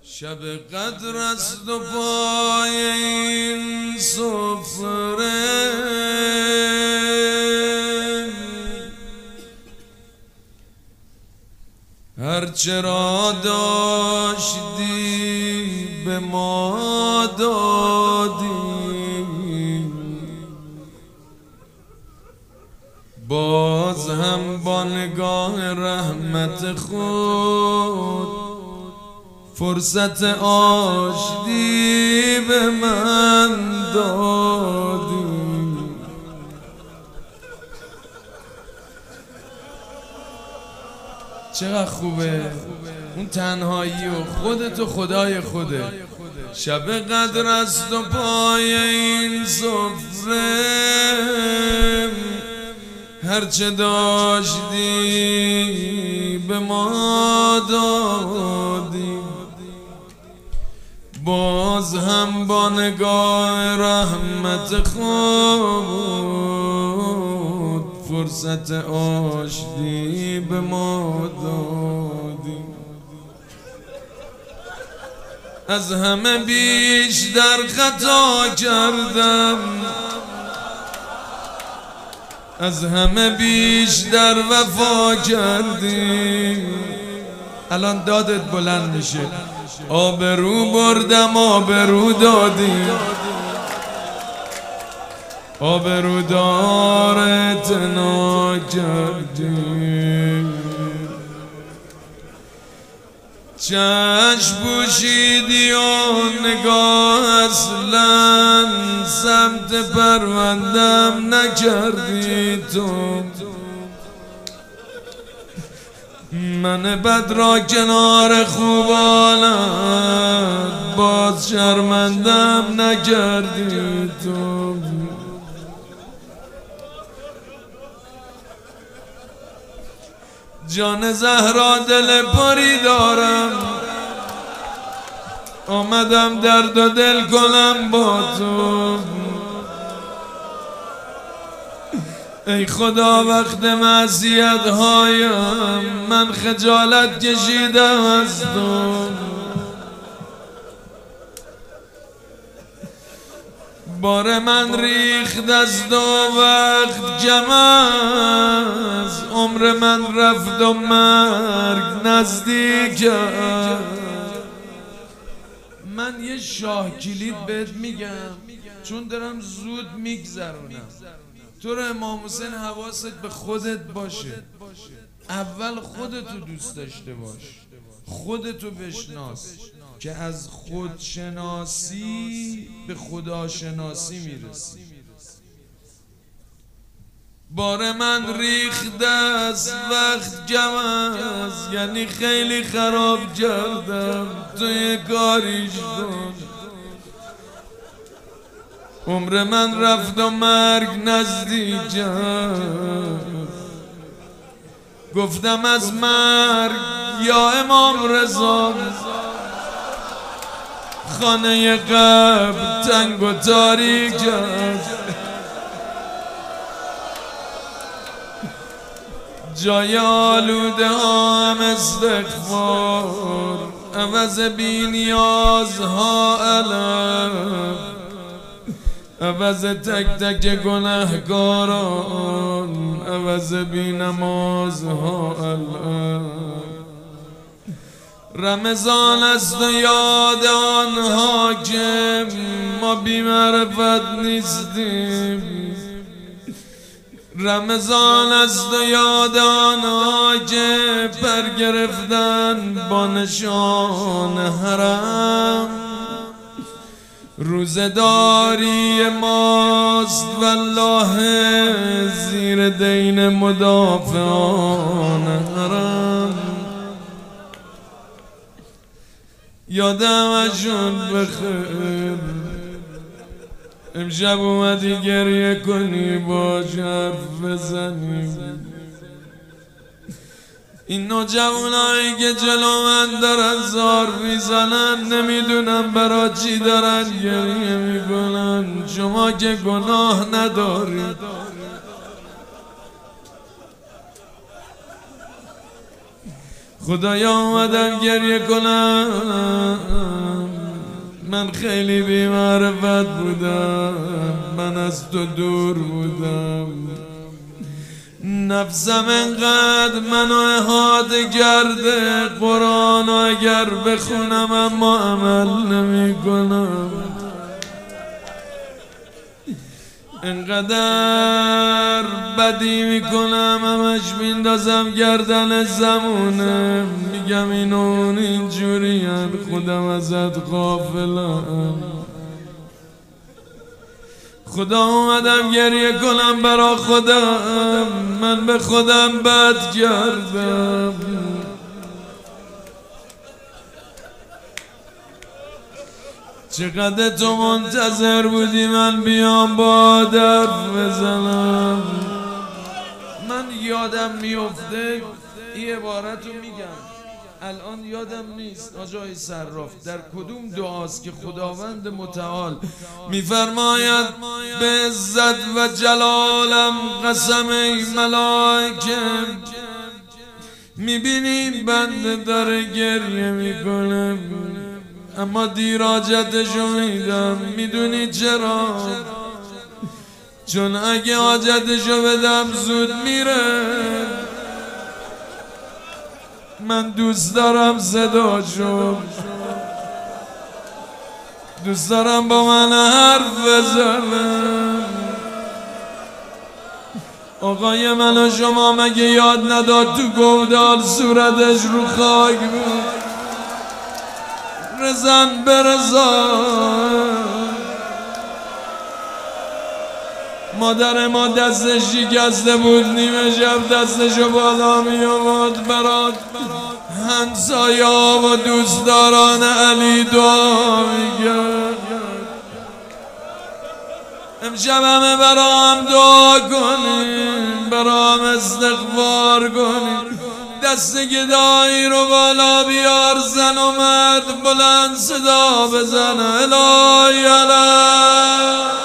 شب قدر است و پای این سفره هرچه را داشتی به ما دادی، باز هم با نگاه رحمت خود فرصت آشتی به من دادی. چقدر خوبه اون تنهایی و خودت و خدای خوده. شب قدر است و پای این سفره هرچه داشتی به ما دادی، باز هم با نگاه رحمت خود فرصت آشتی به ما دادی. از همه بیشتر خطا کردم، از همه بیشتر وفا کردی. الان دادت بلند میشه. آبرو بردم آبرو دادی، آبرو دار اعتنا کردی. چشم پوشیدی و نگاه اصلا سمت پروندم نکردی. تو من بد را کنار خوبانت باز شرمندم نکردی. تو جان زهرا دل پری دارم، آمدم درد و دل کنم با تو. ای خدا وقت معصیت هایم من خجالت کشیدم از تو. بار من ریخت از دو وقت کم است، عمر من رفت و مرگ نزدیک است. من یه شاه کلید بهت میگم چون دارم زود میگذرونم. تو رو امام حسین حواست به خودت باشه. اول خودتو دوست داشته باش، خودتو بشناس که از خودشناسی به خداشناسی میرسی. بار من ریخته از وقت کم است، یعنی خیلی خراب کردم توی کاریش کن. عمر من رفت و مرگ نزدیک است. گفتم از مرگ یا امام رضا خانه قبر تنگ و تاریک است. جای آلوده هم استغفار، عوض بی نیازها علم، عوض تک تک گناهکاران، عوض بی نمازها علم. رمضان است و یاد آنها که ما بی معرفت نیستیم. رمضان است و یاد آنها که پر گرفتن با نشان حرم. روزداری ماست والله زیر دین مدافعان حرم. یادمشون بخیر امشب اومدی گریه کنی باش حرف بزنیم. این نوجوانایی که جلو من دارن زار میزنن نمیدونم برا چی دارن گریه میکنن. شما که گناه ندارید. خدایا اومدم گریه کنم، من خیلی بی معرفت بودم، من از تو دور بودم، نفسم انقدر منو احاطه کرده، قرآن اگر بخونم اما عمل نمی کنم، انقدر بدی میکنم همش میندازم گردن زمونه، میگم اینون اینجوری هن، خودم ازت غافلم. خدا اومدم گریه کنم برا خودم، من به خودم بد کردم، چقدر تو منتظر بودی من بیام با درف بزنم. من یادم میفته این عبارت رو میگم، الان یادم نیست آجای صراف در کدوم دعاست که خداوند متعال میفرماید به عزت و جلالم قسم ای ملائکه، میبینی بنده داره گریه میکنه اما دیر حاجتشو میدم. میدونی چرا؟ چون اگه حاجتشو بدم زود میره. من دوست دارم صداشو، دوست دارم با من حرف بزنم. آقای من و شما مگه یاد نداد تو گودال صورتش رو خاک بود؟ رزن برزان مادر ما دستش شکسته بود، نیمه شب دستشو بالا می آورد برات همسایا و دوستداران علی دعا میگرد. امشب همه برام دعا کنیم، برام استغفار کنیم، دست گدایی رو بالا بیار، زن و مرد بلند صدا بزن الهی الهی.